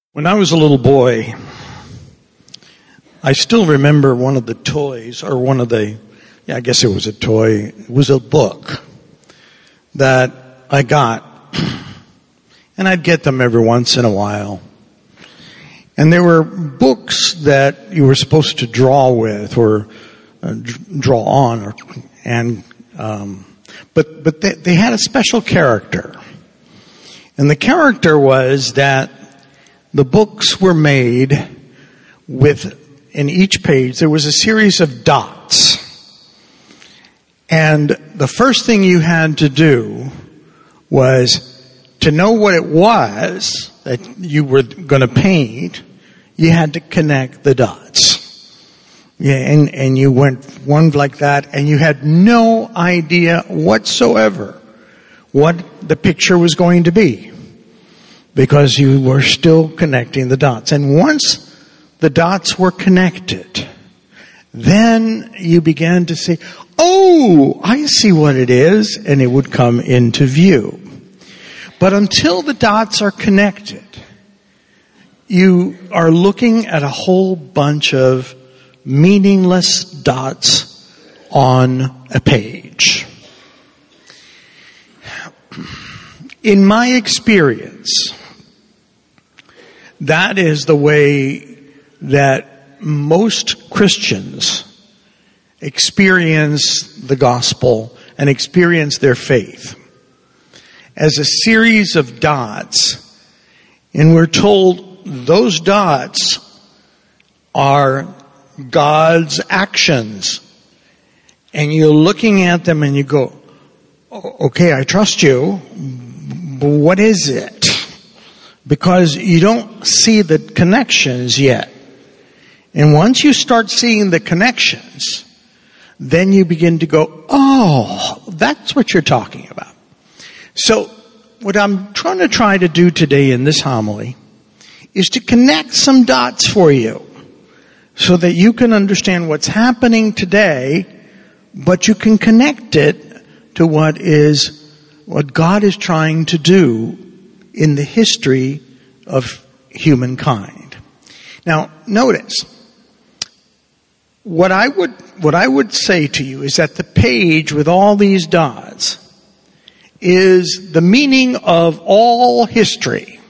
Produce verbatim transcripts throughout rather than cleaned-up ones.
When I was a little boy, I still remember one of the toys, or one of the, yeah, I guess it was a toy, it was a book that I got, and I'd get them every once in a while. And there were books that you were supposed to draw with, or uh, draw on, or, and, um, but, but they, they had a special character. And the character was that the books were made with, in each page, there was a series of dots. And the first thing you had to do was to know what it was that you were going to paint, you had to connect the dots. Yeah, and, and you went one like that, and you had no idea whatsoever what the picture was going to be, because you were still connecting the dots. And once the dots were connected, then you began to say, oh, I see what it is, and it would come into view. But until the dots are connected, you are looking at a whole bunch of meaningless dots on a page. In my experience, that is the way that most Christians experience the gospel and experience their faith, as a series of dots. And we're told those dots are God's actions. And you're looking at them and you go, okay, I trust you, but what is it? Because you don't see the connections yet. And once you start seeing the connections, then you begin to go, oh, that's what you're talking about. So what I'm trying to try to do today in this homily is to connect some dots for you so that you can understand what's happening today, but you can connect it to what is, what God is trying to do in the history of humankind. Now, notice, what I would, what I would say to you is that the page with all these dots is the meaning of all history.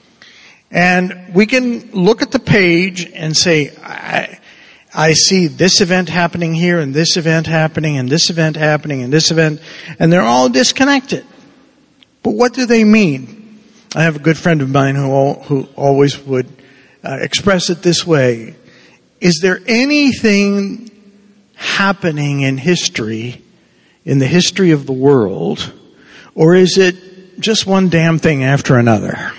And we can look at the page and say, I, I see this event happening here, and this event happening, and this event happening, and this event, and they're all disconnected. But what do they mean? I have a good friend of mine who all, who always would uh, express it this way. Is there anything happening in history, in the history of the world, or is it just one damn thing after another?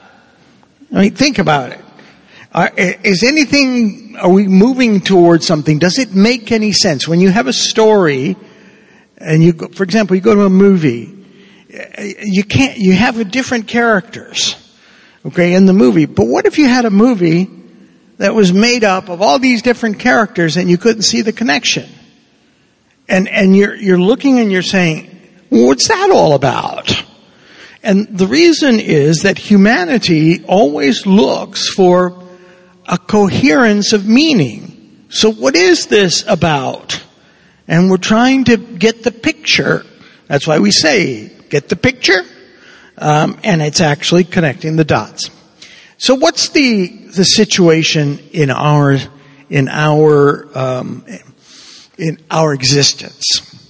I mean, think about it. Uh, is anything, are we moving towards something? Does it make any sense? When you have a story, and you go, for example, you go to a movie, you can't, you have different characters, okay, in the movie. But what if you had a movie that was made up of all these different characters and you couldn't see the connection? And, and you're, you're looking and you're saying, what's that all about? And the reason is that humanity always looks for a coherence of meaning. So what is this about? And we're trying to get the picture. That's why we say, get the picture? Um, and it's actually connecting the dots. So what's the, the situation in our, in our, um, in our existence?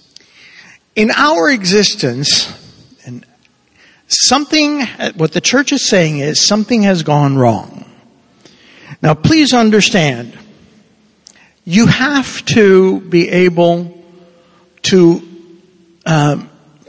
In our existence, and something, what the church is saying is something has gone wrong. Now please understand, you have to be able to um,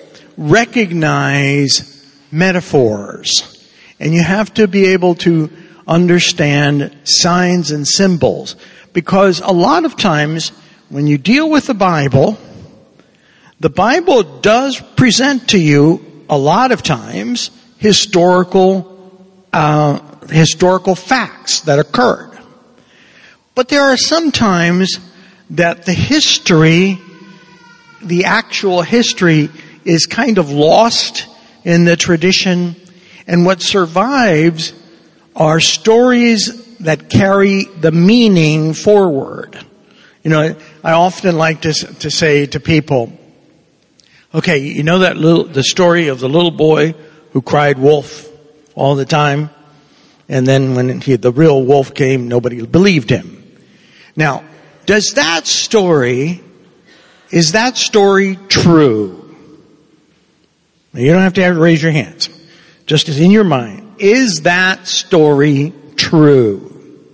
recognize metaphors. And you have to be able to understand signs and symbols. Because a lot of times, when you deal with the Bible, the Bible does present to you, a lot of times, historical, uh, historical facts that occurred. But there are some times that the history, the actual history, is kind of lost in the tradition, and what survives are stories that carry the meaning forward. You know, I often like to to say to people, okay, you know that little, the story of the little boy who cried wolf all the time? And then when he, the real wolf came, nobody believed him. Now, does that story, is that story true? Now, you don't have to have, raise your hands. Just as in your mind, is that story true?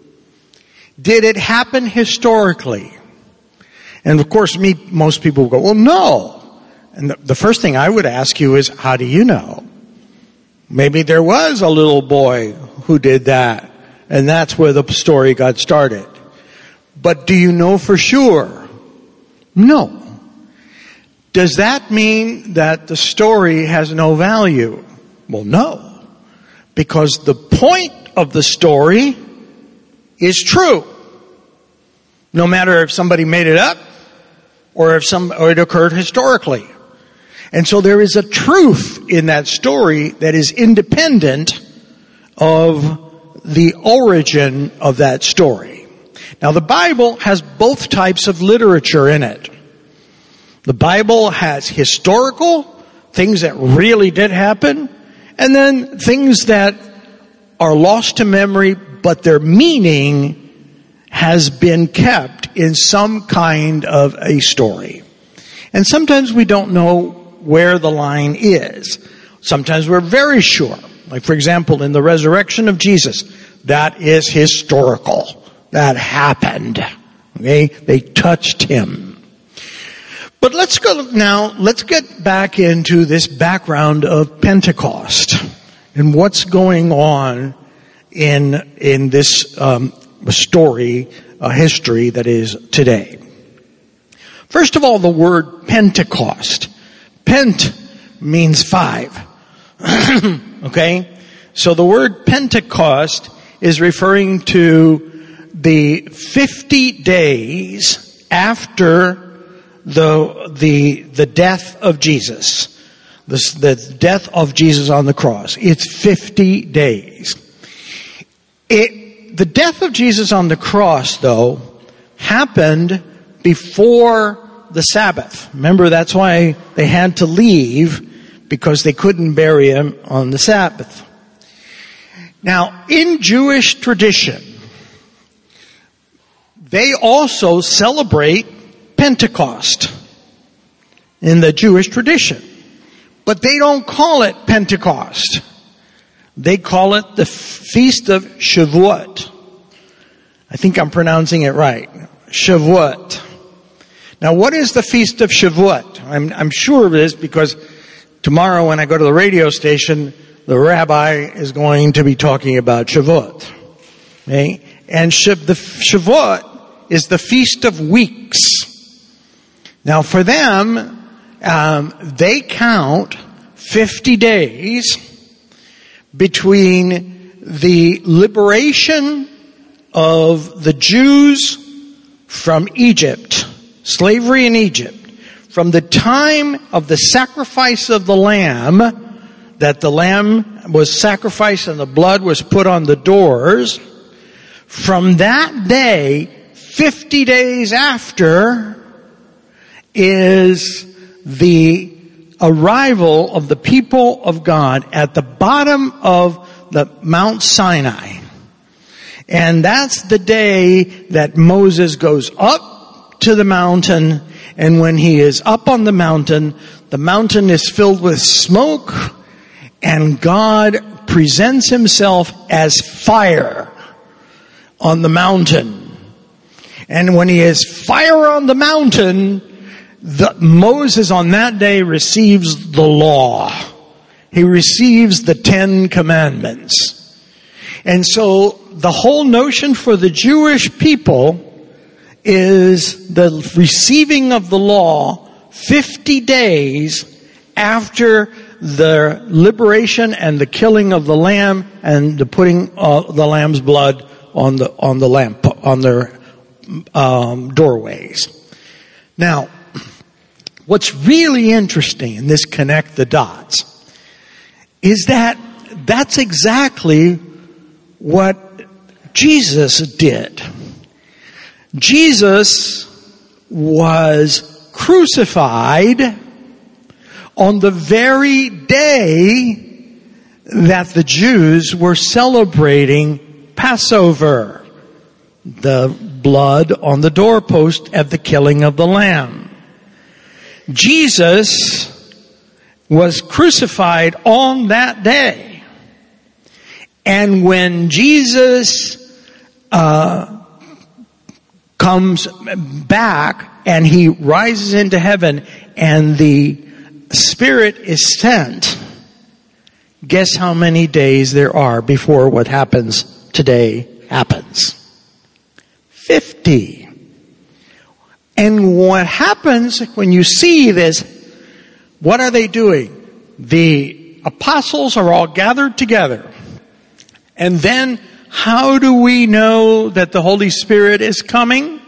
Did it happen historically? And of course, me, most people will go, well, no. And the, the first thing I would ask you is, how do you know? Maybe there was a little boy who did that, and that's where the story got started. But do you know for sure? No. Does that mean that the story has no value? Well, no. Because the point of the story is true. No matter if somebody made it up or if some, or it occurred historically. And so there is a truth in that story that is independent of the origin of that story. Now, the Bible has both types of literature in it. The Bible has historical, things that really did happen, and then things that are lost to memory, but their meaning has been kept in some kind of a story. And sometimes we don't know where the line is. Sometimes we're very sure. Like, for example, in the resurrection of Jesus, that is historical. That happened. Okay? They touched him. But let's go now, let's get back into this background of Pentecost and what's going on in, in this, um, story, uh, history that is today. First of all, the word Pentecost. Pent means five. Okay? So the word Pentecost is referring to the fifty days after the, the, the death of Jesus. The, the death of Jesus on the cross. It's fifty days. It, the death of Jesus on the cross, though, happened before the Sabbath. Remember, that's why they had to leave, because they couldn't bury him on the Sabbath. Now, in Jewish tradition, they also celebrate Pentecost in the Jewish tradition. But they don't call it Pentecost. They call it the Feast of Shavuot. I think I'm pronouncing it right. Shavuot. Now, what is the Feast of Shavuot? I'm, I'm sure of this because tomorrow when I go to the radio station, the rabbi is going to be talking about Shavuot. Okay? And Shav- the Shavuot is the Feast of Weeks. Now, for them, um, they count fifty days between the liberation of the Jews from Egypt, slavery in Egypt, from the time of the sacrifice of the lamb, that the lamb was sacrificed and the blood was put on the doors, from that day, fifty days after, is the arrival of the people of God at the bottom of the Mount Sinai. And that's the day that Moses goes up to the mountain, and when he is up on the mountain, the mountain is filled with smoke, and God presents himself as fire on the mountain. And when he is fire on the mountain, the, Moses on that day receives the law. He receives the Ten Commandments. And so the whole notion for the Jewish people is the receiving of the law fifty days after the liberation and the killing of the lamb and the putting uh, the lamb's blood on the on the lamp on their um, doorways. Now, what's really interesting in this connect the dots is that that's exactly what Jesus did. Jesus was crucified on the very day that the Jews were celebrating Passover, the blood on the doorpost at the killing of the lamb. Jesus was crucified on that day. And when Jesus uh, comes back and he rises into heaven and the Spirit is sent, guess how many days there are before what happens today happens? Fifty. And what happens when you see this, what are they doing? The apostles are all gathered together. And then how do we know that the Holy Spirit is coming?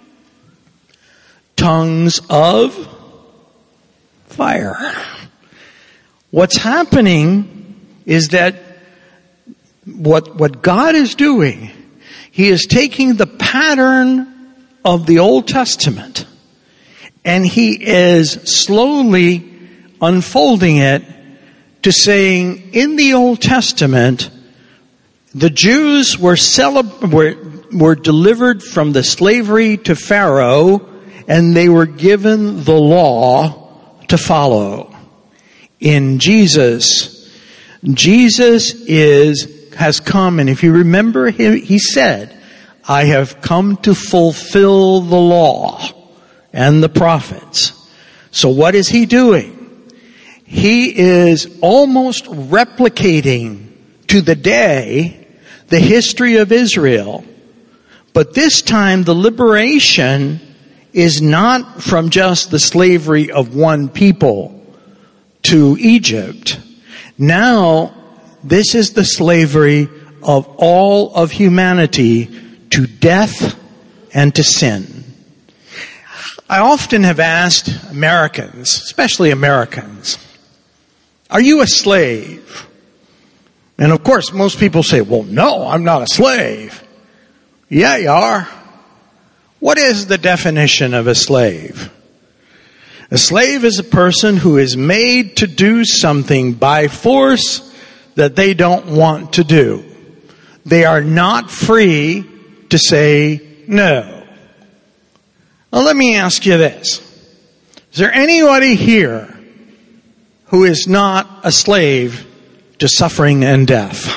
Tongues of fire. What's happening is that what, what God is doing, He is taking the pattern of the Old Testament and He is slowly unfolding it to saying, in the Old Testament, the Jews were, celeb- were, were delivered from the slavery to Pharaoh and they were given the law to follow. In Jesus, Jesus is, has come, and if you remember him, he said, I have come to fulfill the law and the prophets. So what is he doing? He is almost replicating to the day the history of Israel. But this time the liberation is not from just the slavery of one people to Egypt. Now, this is the slavery of all of humanity to death and to sin. I often have asked Americans, especially Americans, are you a slave? And of course, most people say, well, no, I'm not a slave. Yeah, you are. What is the definition of a slave? A slave is a person who is made to do something by force that they don't want to do. They are not free to say no. Well, let me ask you this. Is there anybody here who is not a slave to suffering and death?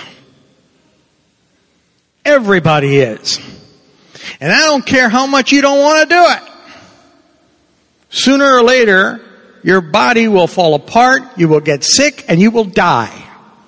Everybody is. And I don't care how much you don't want to do it. Sooner or later, your body will fall apart, you will get sick, and you will die.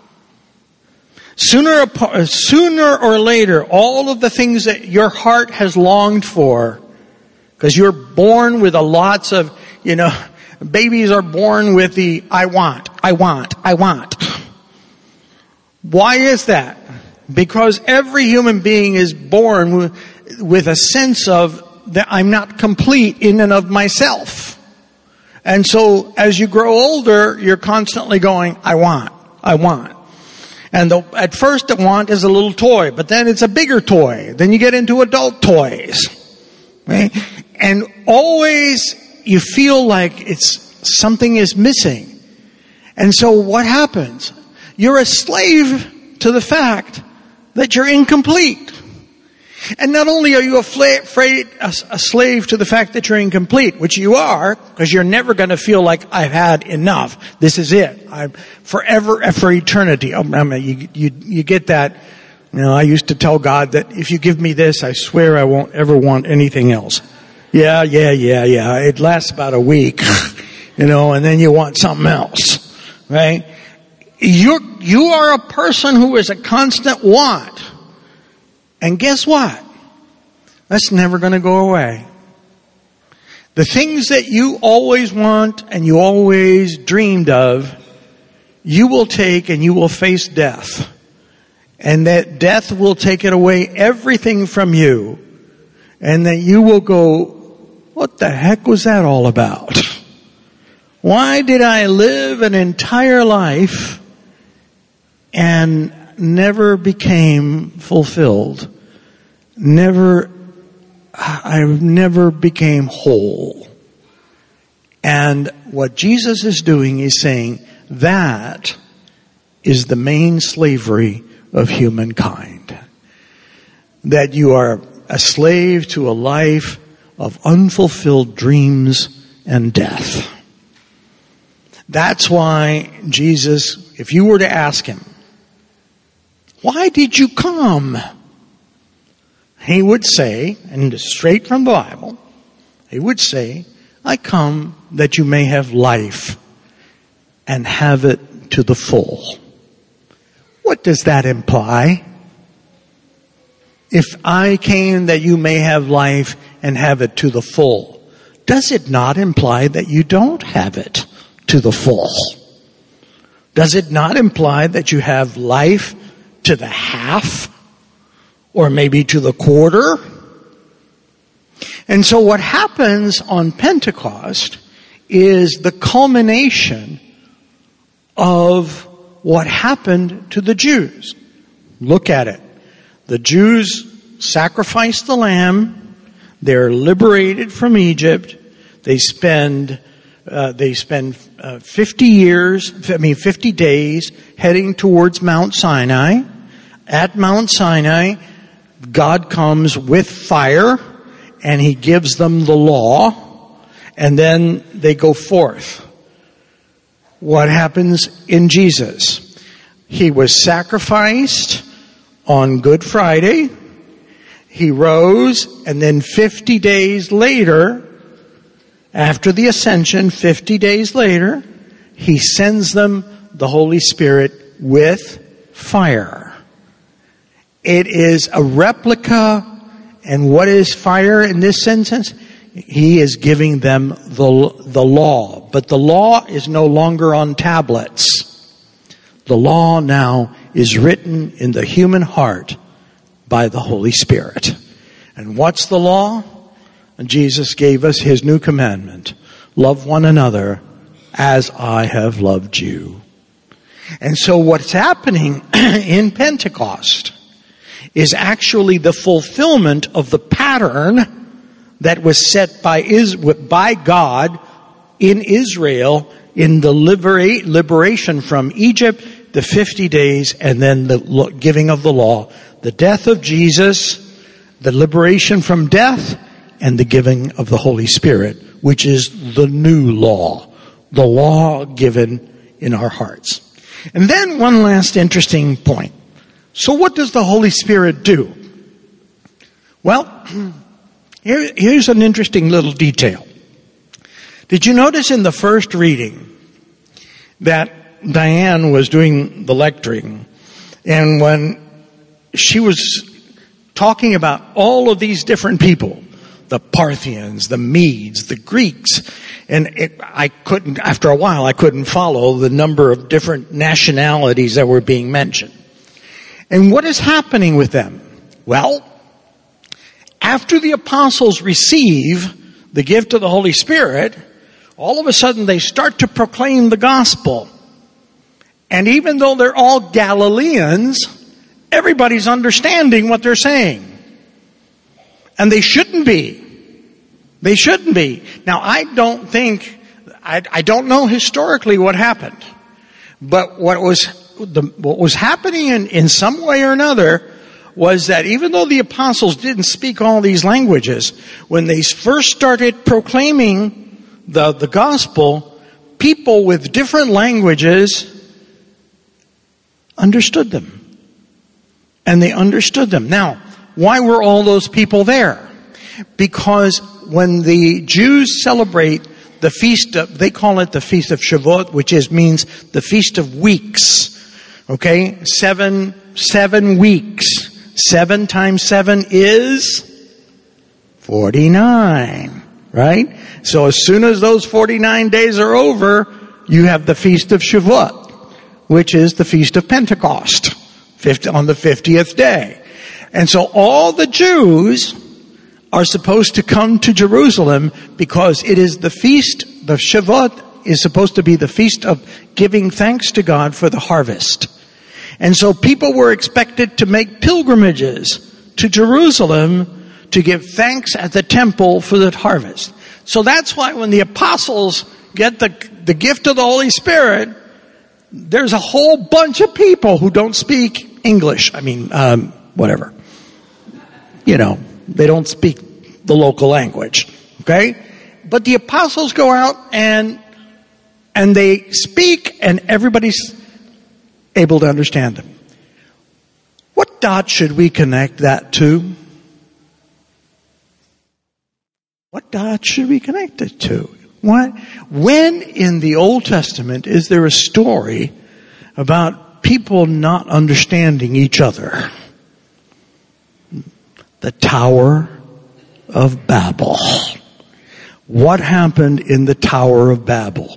Sooner or, sooner or later, all of the things that your heart has longed for, because you're born with a lots of, you know, babies are born with the I want, I want, I want. Why is that? Because every human being is born with, with a sense of that I'm not complete in and of myself. And so as you grow older, you're constantly going, I want, I want. And the, at first the want is a little toy, but then it's a bigger toy. Then you get into adult toys. Right? And always you feel like it's something is missing. And so what happens? You're a slave to the fact that you're incomplete. And not only are you afraid, a, a slave to the fact that you're incomplete, which you are, because you're never going to feel like I've had enough. This is it. I'm forever, for eternity. I mean, you, you, you get that. You know, I used to tell God that if you give me this, I swear I won't ever want anything else. Yeah, yeah, yeah, yeah. It lasts about a week, you know, and then you want something else, right? You're, you are a person who is a constant want. And guess what? That's never going to go away. The things that you always want and you always dreamed of, you will take and you will face death. And that death will take it away, everything from you. And that you will go, what the heck was that all about? Why did I live an entire life and never became fulfilled. Never, I never became whole. And what Jesus is doing is saying that is the main slavery of humankind. That you are a slave to a life of unfulfilled dreams and death. That's why Jesus, if you were to ask him, why did you come? He would say, and straight from the Bible, he would say, I come that you may have life and have it to the full. What does that imply? If I came that you may have life and have it to the full, does it not imply that you don't have it to the full? Does it not imply that you have life to the half? Or maybe to the quarter? And so what happens on Pentecost is the culmination of what happened to the Jews. Look at it. The Jews sacrifice the lamb. They're liberated from Egypt. They spend uh, they spend uh, fifty years, I mean fifty days heading towards Mount Sinai. At Mount Sinai, God comes with fire and he gives them the law, and then they go forth. What happens in Jesus? He was sacrificed on Good Friday. He rose, and then fifty days later, after the ascension, fifty days later, he sends them the Holy Spirit with fire. It is a replica, and what is fire in this sentence? He is giving them the, the law, but the law is no longer on tablets. The law now is written in the human heart by the Holy Spirit. And what's the law? And Jesus gave us his new commandment. Love one another as I have loved you. And so what's happening in Pentecost is actually the fulfillment of the pattern that was set by Is, by God in Israel in the libera- liberation from Egypt, the fifty days, and then the giving of the law, the death of Jesus, the liberation from death, and the giving of the Holy Spirit, which is the new law, the law given in our hearts. And then one last interesting point. So what does the Holy Spirit do? Well, here, here's an interesting little detail. Did you notice in the first reading that Diane was doing the lecturing, and when she was talking about all of these different people, the Parthians, the Medes, the Greeks, and it, I couldn't, after a while, I couldn't follow the number of different nationalities that were being mentioned. And what is happening with them? Well, after the apostles receive the gift of the Holy Spirit, all of a sudden they start to proclaim the gospel. And even though they're all Galileans, everybody's understanding what they're saying. And they shouldn't be. They shouldn't be. Now, I don't think, I, I don't know historically what happened. But what was, the, what was happening in, in some way or another was that even though the apostles didn't speak all these languages, when they first started proclaiming the, the gospel, people with different languages understood them. And they understood them. Now, why were all those people there? Because when the Jews celebrate the feast of, they call it the Feast of Shavuot, which is, means the Feast of Weeks. Okay? Seven, seven weeks. Seven times seven is forty-nine. Right? So as soon as those forty-nine days are over, you have the Feast of Shavuot, which is the Feast of Pentecost, on the fiftieth day. And so all the Jews are supposed to come to Jerusalem because it is the feast, the Shavuot is supposed to be the feast of giving thanks to God for the harvest. And so people were expected to make pilgrimages to Jerusalem to give thanks at the temple for the harvest. So that's why when the apostles get the, the gift of the Holy Spirit, there's a whole bunch of people who don't speak English. I mean, um, whatever. You know, they don't speak the local language. Okay? But the apostles go out and, and they speak and everybody's able to understand them. What dot should we connect that to? What dot should we connect it to? What? When in the Old Testament is there a story about people not understanding each other? The Tower of Babel. What happened in the Tower of Babel?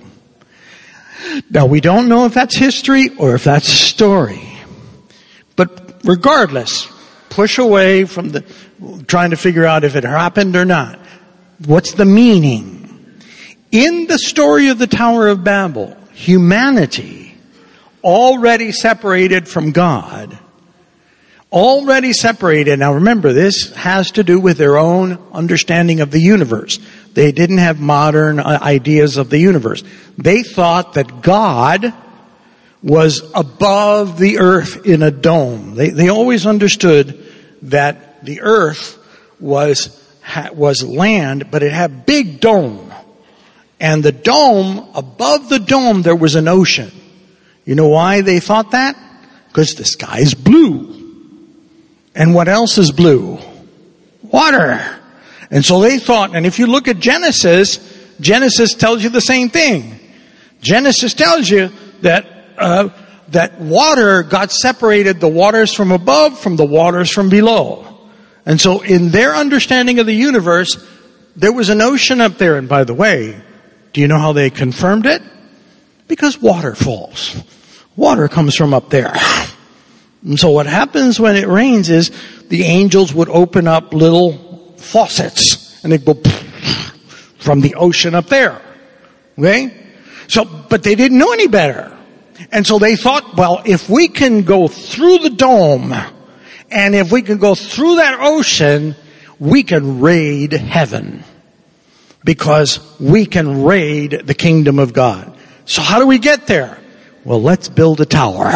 Now, we don't know if that's history or if that's story. But regardless, push away from the trying to figure out if it happened or not. What's the meaning? In the story of the Tower of Babel, humanity, already separated from God, already separated. Now remember, this has to do with their own understanding of the universe. They didn't have modern ideas of the universe. They thought that God was above the earth in a dome. They, they always understood that the earth was, was land, but it had a big dome. And the dome, above the dome, there was an ocean. You know why they thought that? Because the sky is blue. And what else is blue? Water. And so they thought, and if you look at Genesis, Genesis tells you the same thing. Genesis tells you that, uh, that water, God separated the waters from above from the waters from below. And so in their understanding of the universe, there was an ocean up there. And by the way, do you know how they confirmed it? Because water falls. Water comes from up there. And so what happens when it rains is the angels would open up little faucets and they'd go from the ocean up there. Okay? So, but they didn't know any better. And so they thought, well, if we can go through the dome and if we can go through that ocean, we can raid heaven. Because we can raid the kingdom of God. So how do we get there? Well, let's build a tower.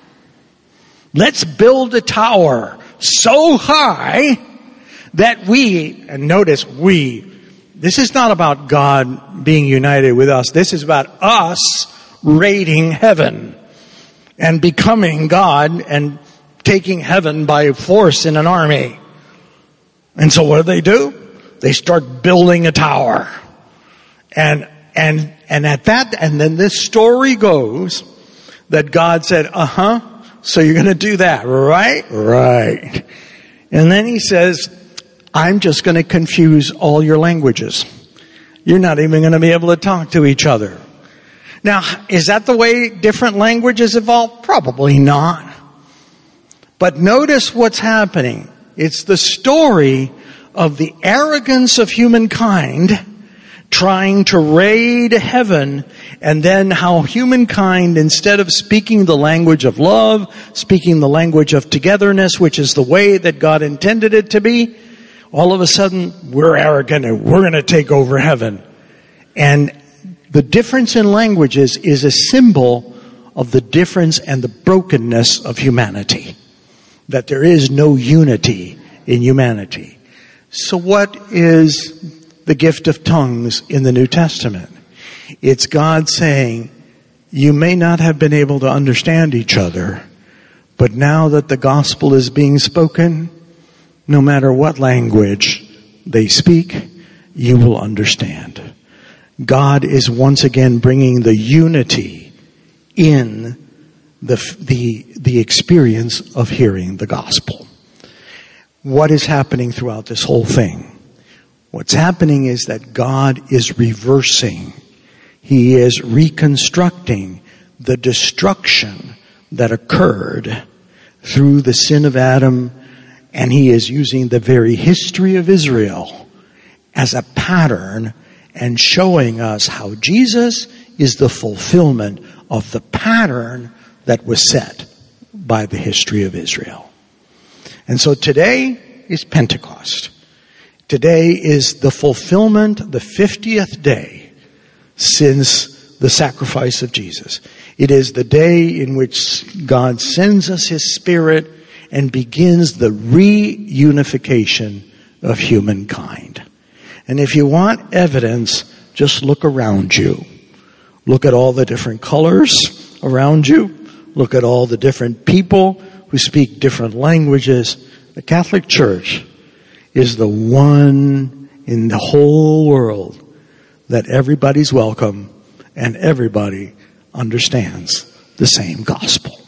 Let's build a tower so high that we, and notice we, this is not about God being united with us. This is about us raiding heaven and becoming God and taking heaven by force in an army. And so what do they do? They start building a tower. And, and, and at that, and then this story goes that God said, uh-huh, so you're gonna do that, right? Right. And then he says, I'm just gonna confuse all your languages. You're not even gonna be able to talk to each other. Now, is that the way different languages evolve? Probably not. But notice what's happening. It's the story of the arrogance of humankind trying to raid heaven, and then how humankind, instead of speaking the language of love, speaking the language of togetherness, which is the way that God intended it to be, all of a sudden we're arrogant and we're going to take over heaven. And the difference in languages is a symbol of the difference and the brokenness of humanity. That there is no unity in humanity. So what is the gift of tongues in the New Testament? It's God saying, you may not have been able to understand each other, but now that the gospel is being spoken, no matter what language they speak, you will understand. God is once again bringing the unity in the, the, the experience of hearing the gospel. What is happening throughout this whole thing? What's happening is that God is reversing. He is reconstructing the destruction that occurred through the sin of Adam, and he is using the very history of Israel as a pattern and showing us how Jesus is the fulfillment of the pattern that was set by the history of Israel. And so today is Pentecost. Today is the fulfillment, the fiftieth day since the sacrifice of Jesus. It is the day in which God sends us His Spirit and begins the reunification of humankind. And if you want evidence, just look around you. Look at all the different colors around you. Look at all the different people who speak different languages. The Catholic Church is the one in the whole world that everybody's welcome and everybody understands the same gospel.